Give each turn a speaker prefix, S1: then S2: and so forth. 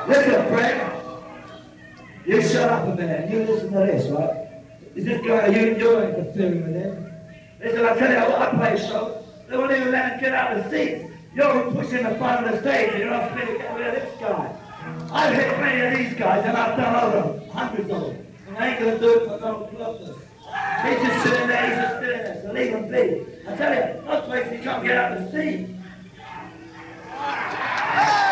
S1: Listen, Fred. You shut up a minute. You listen to this, right? Is this guy you're interfering with him? Listen, I tell you, I play shows. They won't even let him get out of the seats. You're pushing the front of the stage and you're not supposed to get rid of this guy. I've hit many of these guys and I've done over hundreds of them. And I ain't gonna do it for no purpose. He's just sitting there, he's just sitting there, so leave him be. I tell you, no place you can't get out of the seat.